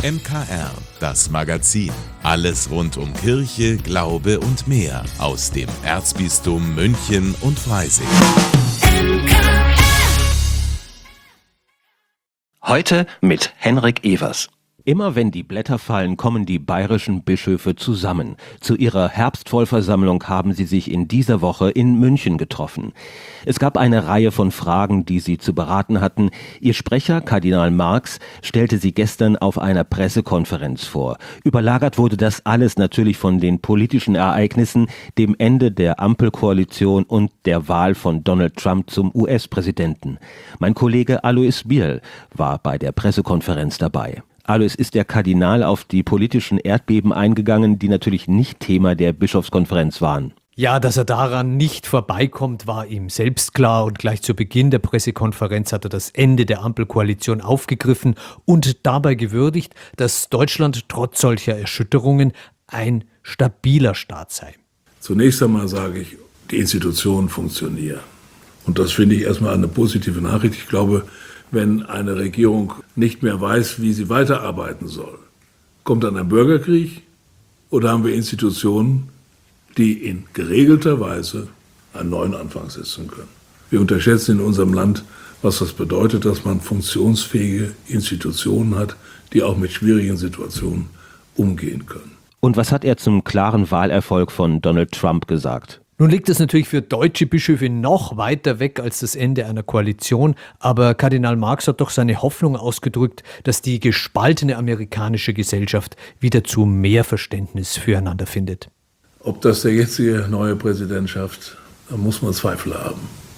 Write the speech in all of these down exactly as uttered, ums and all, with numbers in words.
M K R, das Magazin. Alles rund um Kirche, Glaube und mehr aus dem Erzbistum München und Freising. Heute mit Henrik Evers. Immer wenn die Blätter fallen, kommen die bayerischen Bischöfe zusammen. Zu ihrer Herbstvollversammlung haben sie sich in dieser Woche in München getroffen. Es gab eine Reihe von Fragen, die sie zu beraten hatten. Ihr Sprecher, Kardinal Marx, stellte sie gestern auf einer Pressekonferenz vor. Überlagert wurde das alles natürlich von den politischen Ereignissen, dem Ende der Ampelkoalition und der Wahl von Donald Trump zum U S-Präsidenten. Mein Kollege Alois Bierl war bei der Pressekonferenz dabei. Alois, ist der Kardinal auf die politischen Erdbeben eingegangen, die natürlich nicht Thema der Bischofskonferenz waren? Ja, dass er daran nicht vorbeikommt, war ihm selbst klar, und gleich zu Beginn der Pressekonferenz hat er das Ende der Ampelkoalition aufgegriffen und dabei gewürdigt, dass Deutschland trotz solcher Erschütterungen ein stabiler Staat sei. Zunächst einmal sage ich, die Institutionen funktionieren. Und das finde ich erstmal eine positive Nachricht. Ich glaube, wenn eine Regierung nicht mehr weiß, wie sie weiterarbeiten soll, kommt dann ein Bürgerkrieg oder haben wir Institutionen, die in geregelter Weise einen neuen Anfang setzen können. Wir unterschätzen in unserem Land, was das bedeutet, dass man funktionsfähige Institutionen hat, die auch mit schwierigen Situationen umgehen können. Und was hat er zum klaren Wahlerfolg von Donald Trump gesagt? Nun liegt es natürlich für deutsche Bischöfe noch weiter weg als das Ende einer Koalition, aber Kardinal Marx hat doch seine Hoffnung ausgedrückt, dass die gespaltene amerikanische Gesellschaft wieder zu mehr Verständnis füreinander findet. Ob das der jetzige neue Präsident schafft, da muss man Zweifel haben.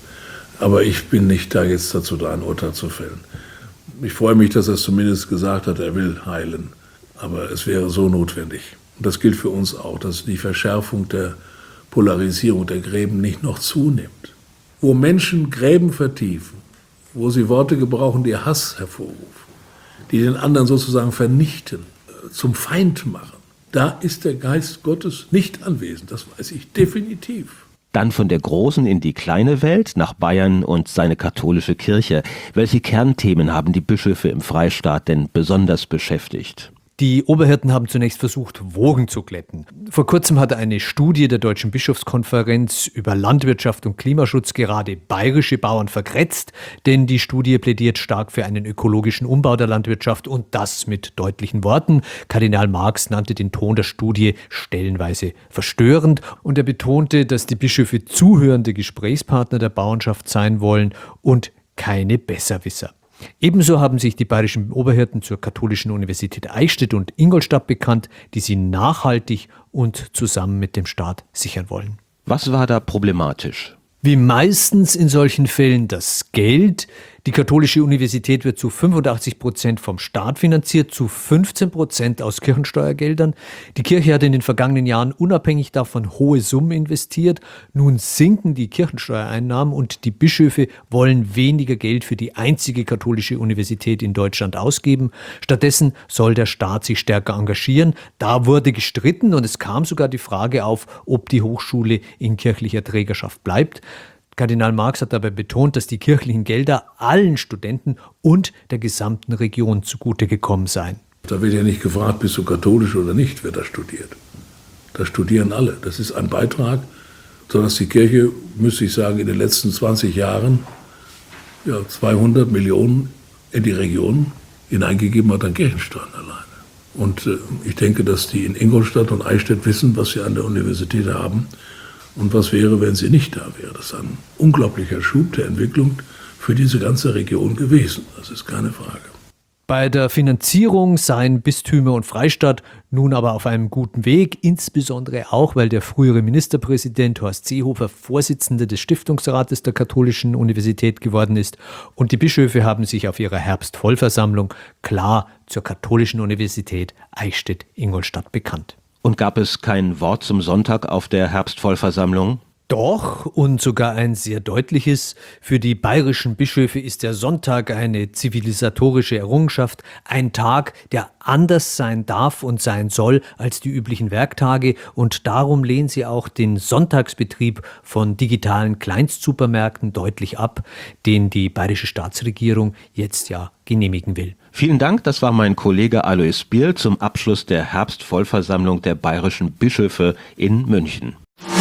Aber ich bin nicht da jetzt dazu da, ein Urteil zu fällen. Ich freue mich, dass er es zumindest gesagt hat, er will heilen. Aber es wäre so notwendig. Und das gilt für uns auch, dass die Verschärfung der Polarisierung der Gräben nicht noch zunimmt. Wo Menschen Gräben vertiefen, wo sie Worte gebrauchen, die Hass hervorrufen, die den anderen sozusagen vernichten, zum Feind machen, da ist der Geist Gottes nicht anwesend, das weiß ich definitiv. Dann von der großen in die kleine Welt, nach Bayern und seine katholische Kirche. Welche Kernthemen haben die Bischöfe im Freistaat denn besonders beschäftigt? Die Oberhirten haben zunächst versucht, Wogen zu glätten. Vor kurzem hat eine Studie der Deutschen Bischofskonferenz über Landwirtschaft und Klimaschutz gerade bayerische Bauern vergrätzt, denn die Studie plädiert stark für einen ökologischen Umbau der Landwirtschaft, und das mit deutlichen Worten. Kardinal Marx nannte den Ton der Studie stellenweise verstörend, und er betonte, dass die Bischöfe zuhörende Gesprächspartner der Bauernschaft sein wollen und keine Besserwisser. Ebenso haben sich die bayerischen Oberhirten zur Katholischen Universität Eichstätt und Ingolstadt bekannt, die sie nachhaltig und zusammen mit dem Staat sichern wollen. Was war da problematisch? Wie meistens in solchen Fällen das Geld. Die Katholische Universität wird zu fünfundachtzig Prozent vom Staat finanziert, zu fünfzehn Prozent aus Kirchensteuergeldern. Die Kirche hat in den vergangenen Jahren unabhängig davon hohe Summen investiert. Nun sinken die Kirchensteuereinnahmen und die Bischöfe wollen weniger Geld für die einzige katholische Universität in Deutschland ausgeben. Stattdessen soll der Staat sich stärker engagieren. Da wurde gestritten und es kam sogar die Frage auf, ob die Hochschule in kirchlicher Trägerschaft bleibt. Kardinal Marx hat dabei betont, dass die kirchlichen Gelder allen Studenten und der gesamten Region zugute gekommen seien. Da wird ja nicht gefragt, bist du katholisch oder nicht, wer da studiert. Da studieren alle. Das ist ein Beitrag, sodass die Kirche, müsste ich sagen, in den letzten zwanzig Jahren ja, zweihundert Millionen in die Region hineingegeben hat an Kirchensteuern alleine. Und äh, ich denke, dass die in Ingolstadt und Eichstätt wissen, was sie an der Universität haben. Und was wäre, wenn sie nicht da wäre? Das ist ein unglaublicher Schub der Entwicklung für diese ganze Region gewesen. Das ist keine Frage. Bei der Finanzierung seien Bistümer und Freistaat nun aber auf einem guten Weg, insbesondere auch, weil der frühere Ministerpräsident Horst Seehofer Vorsitzender des Stiftungsrates der Katholischen Universität geworden ist, und die Bischöfe haben sich auf ihrer Herbstvollversammlung klar zur Katholischen Universität Eichstätt-Ingolstadt bekannt. Und gab es kein Wort zum Sonntag auf der Herbstvollversammlung? Doch, und sogar ein sehr deutliches. Für die bayerischen Bischöfe ist der Sonntag eine zivilisatorische Errungenschaft, ein Tag, der anders sein darf und sein soll als die üblichen Werktage, und darum lehnen sie auch den Sonntagsbetrieb von digitalen Kleinstsupermärkten deutlich ab, den die bayerische Staatsregierung jetzt ja genehmigen will. Vielen Dank, das war mein Kollege Alois Bierl zum Abschluss der Herbstvollversammlung der bayerischen Bischöfe in München.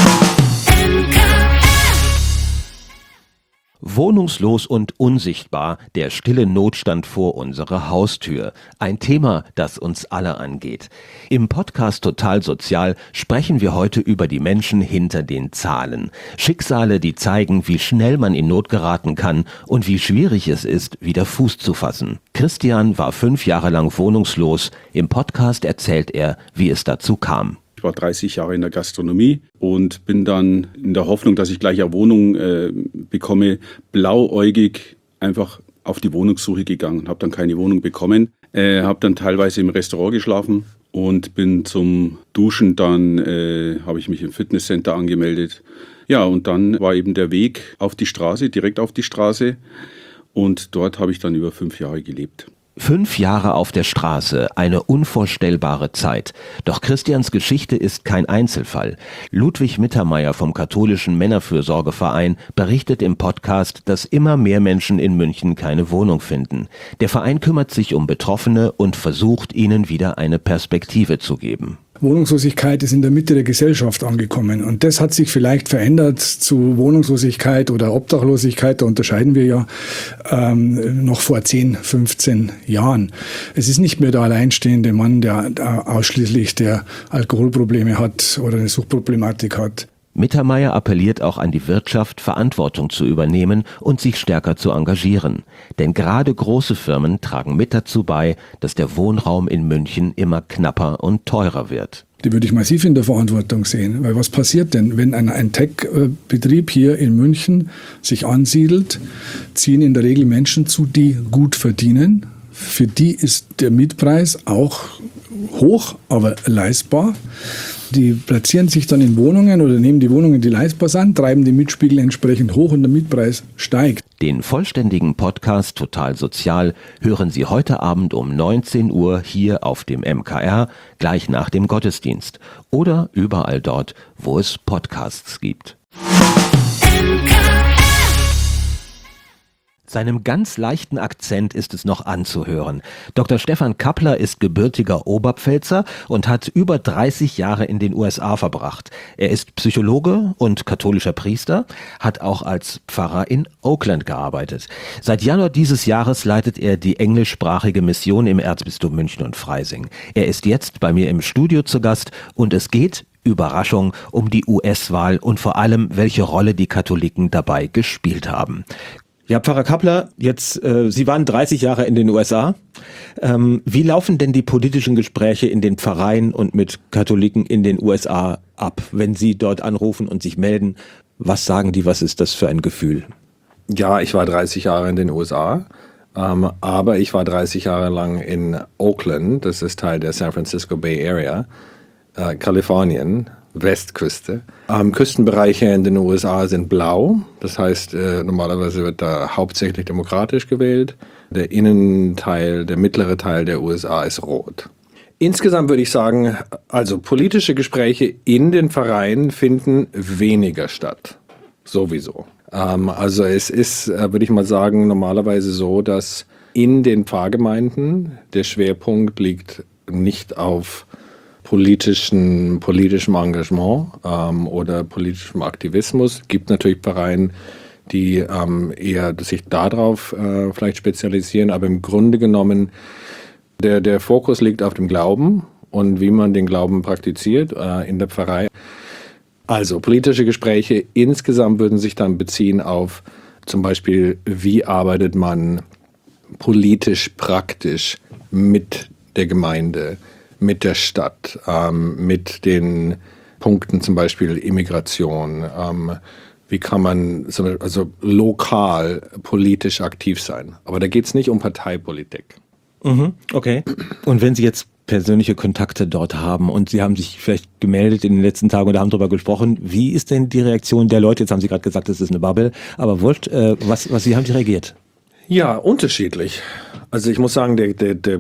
Wohnungslos und unsichtbar, der stille Notstand vor unserer Haustür. Ein Thema, das uns alle angeht. Im Podcast Total Sozial sprechen wir heute über die Menschen hinter den Zahlen. Schicksale, die zeigen, wie schnell man in Not geraten kann und wie schwierig es ist, wieder Fuß zu fassen. Christian war fünf Jahre lang wohnungslos. Im Podcast erzählt er, wie es dazu kam. Ich war dreißig Jahre in der Gastronomie und bin dann in der Hoffnung, dass ich gleich eine Wohnung äh, bekomme, blauäugig einfach auf die Wohnungssuche gegangen. Habe dann keine Wohnung bekommen, äh, habe dann teilweise im Restaurant geschlafen und bin zum Duschen dann, äh, habe ich mich im Fitnesscenter angemeldet. Ja, und dann war eben der Weg auf die Straße, direkt auf die Straße, und dort habe ich dann über fünf Jahre gelebt. Fünf Jahre auf der Straße, eine unvorstellbare Zeit. Doch Christians Geschichte ist kein Einzelfall. Ludwig Mittermeier vom Katholischen Männerfürsorgeverein berichtet im Podcast, dass immer mehr Menschen in München keine Wohnung finden. Der Verein kümmert sich um Betroffene und versucht, ihnen wieder eine Perspektive zu geben. Wohnungslosigkeit ist in der Mitte der Gesellschaft angekommen, und das hat sich vielleicht verändert zu Wohnungslosigkeit oder Obdachlosigkeit. Da unterscheiden wir ja ähm, noch vor zehn, fünfzehn Jahren. Es ist nicht mehr der alleinstehende Mann, der, der ausschließlich der Alkoholprobleme hat oder eine Suchtproblematik hat. Mittermeier appelliert auch an die Wirtschaft, Verantwortung zu übernehmen und sich stärker zu engagieren. Denn gerade große Firmen tragen mit dazu bei, dass der Wohnraum in München immer knapper und teurer wird. Die würde ich massiv in der Verantwortung sehen. Weil was passiert denn, wenn ein, ein Tech-Betrieb hier in München sich ansiedelt, ziehen in der Regel Menschen zu, die gut verdienen. Für die ist der Mietpreis auch hoch, aber leistbar. Die platzieren sich dann in Wohnungen oder nehmen die Wohnungen, die leistbar sind, treiben den Mietspiegel entsprechend hoch und der Mietpreis steigt. Den vollständigen Podcast Total Sozial hören Sie heute Abend um neunzehn Uhr hier auf dem M K R, gleich nach dem Gottesdienst. Oder überall dort, wo es Podcasts gibt. Seinem ganz leichten Akzent ist es noch anzuhören. Doktor Stefan Kappler ist gebürtiger Oberpfälzer und hat über dreißig Jahre in den U S A verbracht. Er ist Psychologe und katholischer Priester, hat auch als Pfarrer in Oakland gearbeitet. Seit Januar dieses Jahres leitet er die englischsprachige Mission im Erzbistum München und Freising. Er ist jetzt bei mir im Studio zu Gast und es geht, Überraschung, um die U S-Wahl und vor allem, welche Rolle die Katholiken dabei gespielt haben. Ja, Pfarrer Kappler, jetzt, äh, Sie waren dreißig Jahre in den U S A. Ähm, wie laufen denn die politischen Gespräche in den Pfarreien und mit Katholiken in den U S A ab, wenn Sie dort anrufen und sich melden? Was sagen die, was ist das für ein Gefühl? Ja, ich war dreißig Jahre in den U S A, ähm, aber ich war dreißig Jahre lang in Oakland, das ist Teil der San Francisco Bay Area, äh, Kalifornien. Westküste. Ähm, Küstenbereiche in den U S A sind blau, das heißt, äh, normalerweise wird da hauptsächlich demokratisch gewählt. Der Innenteil, der mittlere Teil der U S A ist rot. Insgesamt würde ich sagen, also politische Gespräche in den Pfarreien finden weniger statt. Sowieso. Ähm, also es ist, äh, würde ich mal sagen, normalerweise so, dass in den Pfarrgemeinden der Schwerpunkt liegt nicht auf politischen, politischem Engagement ähm, oder politischem Aktivismus. Es gibt natürlich Pfarreien, die ähm, eher sich darauf äh, vielleicht spezialisieren, aber im Grunde genommen der, der Fokus liegt auf dem Glauben und wie man den Glauben praktiziert äh, in der Pfarrei. Also politische Gespräche insgesamt würden sich dann beziehen auf zum Beispiel, wie arbeitet man politisch, praktisch mit der Gemeinde, mit der Stadt, ähm, mit den Punkten zum Beispiel Immigration. Ähm, wie kann man also lokal politisch aktiv sein? Aber da geht es nicht um Parteipolitik. Mhm, okay. Und wenn Sie jetzt persönliche Kontakte dort haben und Sie haben sich vielleicht gemeldet in den letzten Tagen oder haben darüber gesprochen, wie ist denn die Reaktion der Leute? Jetzt haben Sie gerade gesagt, das ist eine Bubble, aber wurscht, äh, was, was, wie haben Sie reagiert? Ja, unterschiedlich. Also ich muss sagen, der, der, der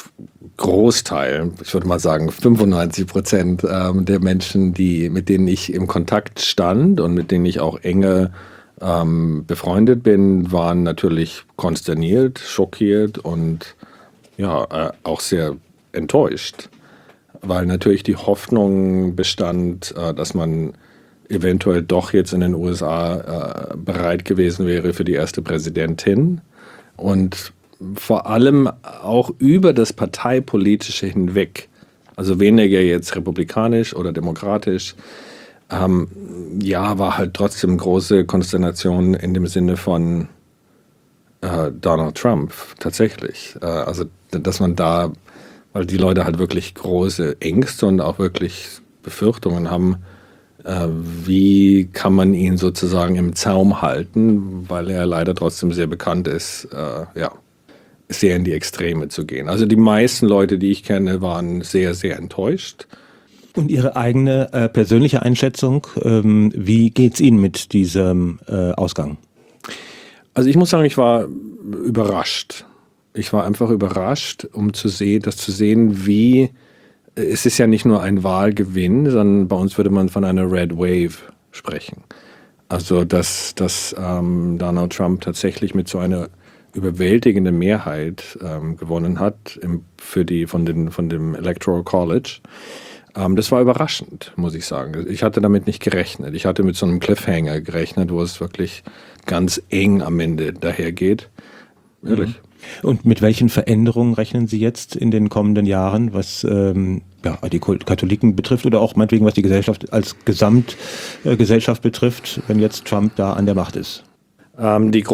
Großteil, ich würde mal sagen fünfundneunzig Prozent ähm, der Menschen, die, mit denen ich im Kontakt stand und mit denen ich auch enge ähm, befreundet bin, waren natürlich konsterniert, schockiert und ja, äh, auch sehr enttäuscht, weil natürlich die Hoffnung bestand, äh, dass man eventuell doch jetzt in den U S A äh, bereit gewesen wäre für die erste Präsidentin und vor allem auch über das Parteipolitische hinweg, also weniger jetzt republikanisch oder demokratisch, ähm, ja, war halt trotzdem große Konsternation in dem Sinne von äh, Donald Trump tatsächlich. Äh, also, dass man da, weil die Leute halt wirklich große Ängste und auch wirklich Befürchtungen haben, äh, wie kann man ihn sozusagen im Zaum halten, weil er leider trotzdem sehr bekannt ist, äh, ja, sehr in die Extreme zu gehen. Also die meisten Leute, die ich kenne, waren sehr, sehr enttäuscht. Und Ihre eigene äh, persönliche Einschätzung, ähm, wie geht's Ihnen mit diesem äh, Ausgang? Also ich muss sagen, ich war überrascht. Ich war einfach überrascht, um zu sehen, das zu sehen, wie, es ist ja nicht nur ein Wahlgewinn, sondern bei uns würde man von einer Red Wave sprechen. Also dass, dass ähm, Donald Trump tatsächlich mit so einer überwältigenden Mehrheit ähm, gewonnen hat im, für die, von, den, von dem Electoral College. Ähm, das war überraschend, muss ich sagen. Ich hatte damit nicht gerechnet. Ich hatte mit so einem Cliffhanger gerechnet, wo es wirklich ganz eng am Ende dahergeht. Ehrlich. Und mit welchen Veränderungen rechnen Sie jetzt in den kommenden Jahren, was ähm, ja, die Katholiken betrifft oder auch meinetwegen, was die Gesellschaft als Gesamtgesellschaft äh, betrifft, wenn jetzt Trump da an der Macht ist? Ähm, die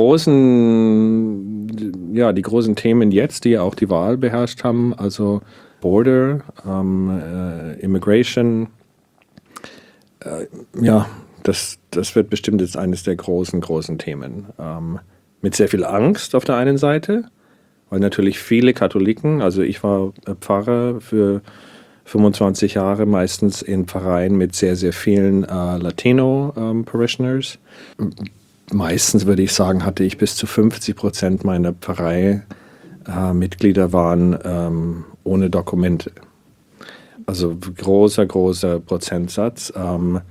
großen, ja, die großen Themen jetzt, die ja auch die Wahl beherrscht haben, also Border, ähm, äh, Immigration, äh, ja, das, das wird bestimmt jetzt eines der großen, großen Themen. Ähm, mit sehr viel Angst auf der einen Seite, weil natürlich viele Katholiken, also ich war Pfarrer für fünfundzwanzig Jahre, meistens in Pfarreien mit sehr, sehr vielen äh, Latino-Parishioners. Ähm, Meistens würde ich sagen, hatte ich bis zu fünfzig Prozent meiner Pfarrei äh, Mitglieder waren ähm, ohne Dokumente. Also großer, großer Prozentsatz. Ähm,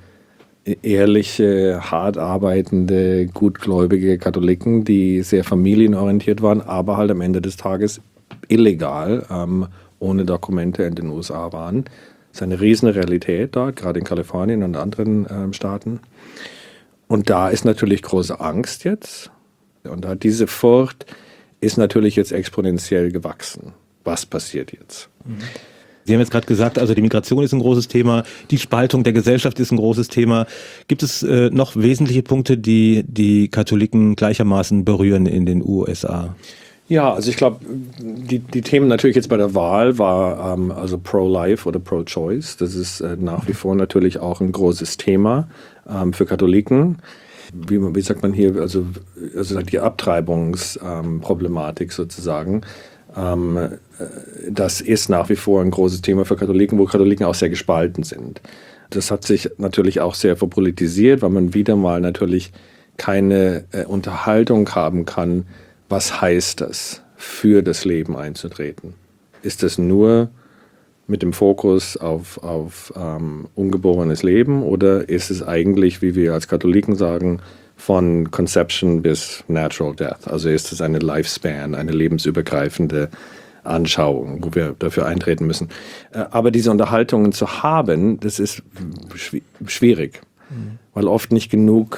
ehrliche, hart arbeitende, gutgläubige Katholiken, die sehr familienorientiert waren, aber halt am Ende des Tages illegal, ähm, ohne Dokumente in den U S A waren. Das ist eine riesen Realität dort, gerade in Kalifornien und anderen ähm, Staaten. Und da ist natürlich große Angst jetzt. Und da diese Furcht ist natürlich jetzt exponentiell gewachsen. Was passiert jetzt? Sie haben jetzt gerade gesagt, also die Migration ist ein großes Thema, die Spaltung der Gesellschaft ist ein großes Thema. Gibt es äh, noch wesentliche Punkte, die die Katholiken gleichermaßen berühren in den U S A? Ja, also ich glaube, die, die Themen natürlich jetzt bei der Wahl war ähm, also Pro-Life oder Pro-Choice. Das ist äh, nach wie vor natürlich auch ein großes Thema ähm, für Katholiken. Wie, wie sagt man hier, also, also die Abtreibungsproblematik ähm, sozusagen. Ähm, äh, das ist nach wie vor ein großes Thema für Katholiken, wo Katholiken auch sehr gespalten sind. Das hat sich natürlich auch sehr verpolitisiert, weil man wieder mal natürlich keine äh, Unterhaltung haben kann. Was heißt das, für das Leben einzutreten? Ist das nur mit dem Fokus auf, auf ähm, ungeborenes Leben oder ist es eigentlich, wie wir als Katholiken sagen, von Conception bis Natural Death? Also ist es eine Lifespan, eine lebensübergreifende Anschauung, wo wir dafür eintreten müssen. Äh, aber diese Unterhaltungen zu haben, das ist schw- schwierig, mhm. weil oft nicht genug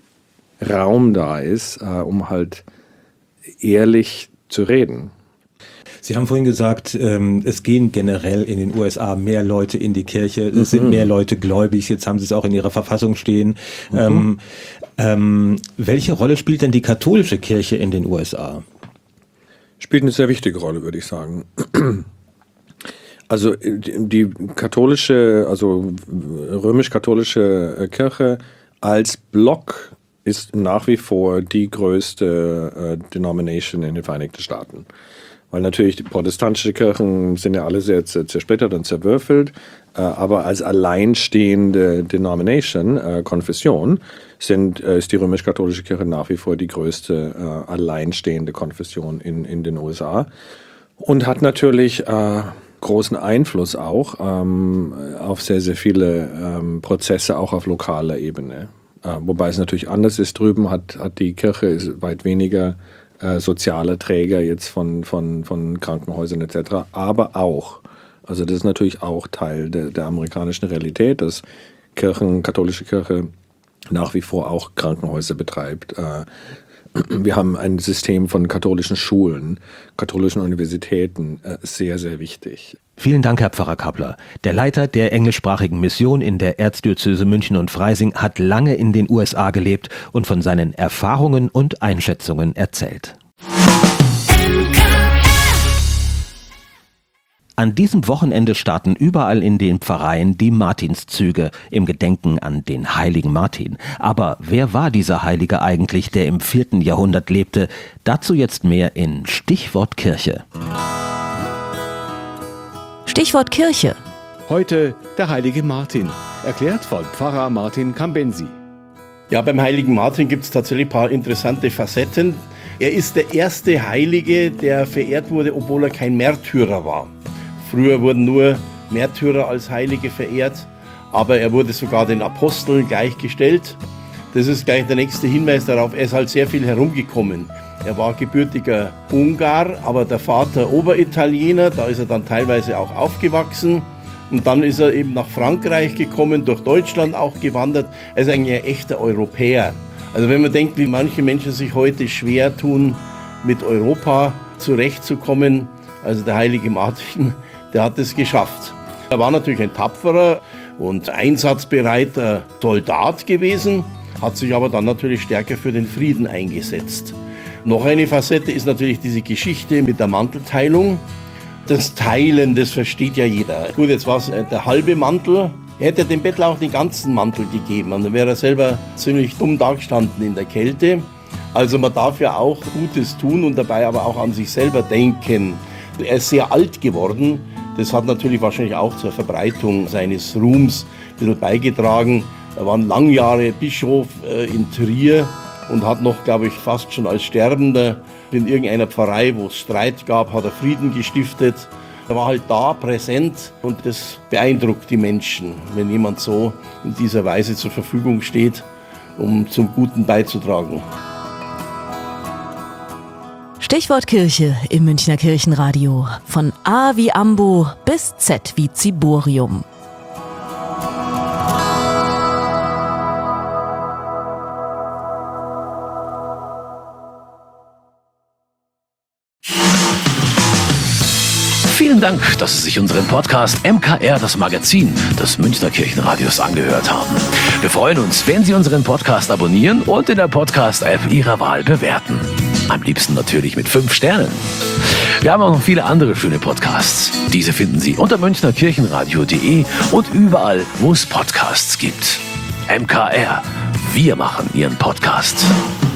Raum da ist, äh, um halt ehrlich zu reden. Sie haben vorhin gesagt, ähm, es gehen generell in den U S A mehr Leute in die Kirche, es mhm. sind mehr Leute gläubig, jetzt haben Sie es auch in Ihrer Verfassung stehen. Mhm. Ähm, ähm, welche Rolle spielt denn die katholische Kirche in den U S A? Spielt eine sehr wichtige Rolle, würde ich sagen. Also die katholische, also römisch-katholische Kirche als Block ist nach wie vor die größte äh, Denomination in den Vereinigten Staaten. Weil natürlich die protestantische Kirchen sind ja alle sehr zersplittert und zerwürfelt, äh, aber als alleinstehende Denomination, äh, Konfession, sind, äh, ist die römisch-katholische Kirche nach wie vor die größte äh, alleinstehende Konfession in, in den U S A und hat natürlich äh, großen Einfluss auch ähm, auf sehr, sehr viele ähm, Prozesse, auch auf lokaler Ebene. Wobei es natürlich anders ist drüben, hat, hat die Kirche ist weit weniger äh, soziale Träger jetzt von, von, von Krankenhäusern et cetera. Aber auch, also das ist natürlich auch Teil der, der amerikanischen Realität, dass Kirchen, katholische Kirche nach wie vor auch Krankenhäuser betreibt. Wir haben ein System von katholischen Schulen, katholischen Universitäten, sehr, sehr wichtig. Vielen Dank, Herr Pfarrer Kappler. Der Leiter der englischsprachigen Mission in der Erzdiözese München und Freising hat lange in den U S A gelebt und von seinen Erfahrungen und Einschätzungen erzählt. An diesem Wochenende starten überall in den Pfarreien die Martinszüge im Gedenken an den heiligen Martin. Aber wer war dieser Heilige eigentlich, der im vierten Jahrhundert lebte? Dazu jetzt mehr in Stichwort Kirche. Stichwort Kirche. Heute der heilige Martin, erklärt von Pfarrer Martin Cambensi. Ja, beim heiligen Martin gibt es tatsächlich ein paar interessante Facetten. Er ist der erste Heilige, der verehrt wurde, obwohl er kein Märtyrer war. Früher wurden nur Märtyrer als Heilige verehrt, aber er wurde sogar den Aposteln gleichgestellt. Das ist gleich der nächste Hinweis darauf, er ist halt sehr viel herumgekommen. Er war gebürtiger Ungar, aber der Vater Oberitaliener, da ist er dann teilweise auch aufgewachsen. Und dann ist er eben nach Frankreich gekommen, durch Deutschland auch gewandert. Er ist eigentlich ein echter Europäer. Also wenn man denkt, wie manche Menschen sich heute schwer tun, mit Europa zurechtzukommen, also der heilige Martin, der hat es geschafft. Er war natürlich ein tapferer und einsatzbereiter Soldat gewesen, hat sich aber dann natürlich stärker für den Frieden eingesetzt. Noch eine Facette ist natürlich diese Geschichte mit der Mantelteilung. Das Teilen, das versteht ja jeder. Gut, jetzt war es der halbe Mantel. Er hätte dem Bettler auch den ganzen Mantel gegeben. Und dann wäre er selber ziemlich dumm dagestanden in der Kälte. Also man darf ja auch Gutes tun und dabei aber auch an sich selber denken. Er ist sehr alt geworden. Das hat natürlich wahrscheinlich auch zur Verbreitung seines Ruhms ein bisschen beigetragen. Er war lange Jahre Bischof in Trier und hat noch, glaube ich, fast schon als Sterbender in irgendeiner Pfarrei, wo es Streit gab, hat er Frieden gestiftet. Er war halt da, präsent, und das beeindruckt die Menschen, wenn jemand so in dieser Weise zur Verfügung steht, um zum Guten beizutragen. Stichwort Kirche im Münchner Kirchenradio. Von A wie Ambo bis Z wie Ziborium. Vielen Dank, dass Sie sich unseren Podcast M K R, das Magazin des Münchner Kirchenradios, angehört haben. Wir freuen uns, wenn Sie unseren Podcast abonnieren und in der Podcast-App Ihrer Wahl bewerten. Am liebsten natürlich mit fünf Sternen. Wir haben auch noch viele andere schöne Podcasts. Diese finden Sie unter münchner kirchenradio punkt de und überall, wo es Podcasts gibt. M K R, wir machen Ihren Podcast.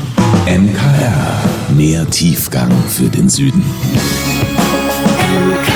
M K R, mehr Tiefgang für den Süden. M K R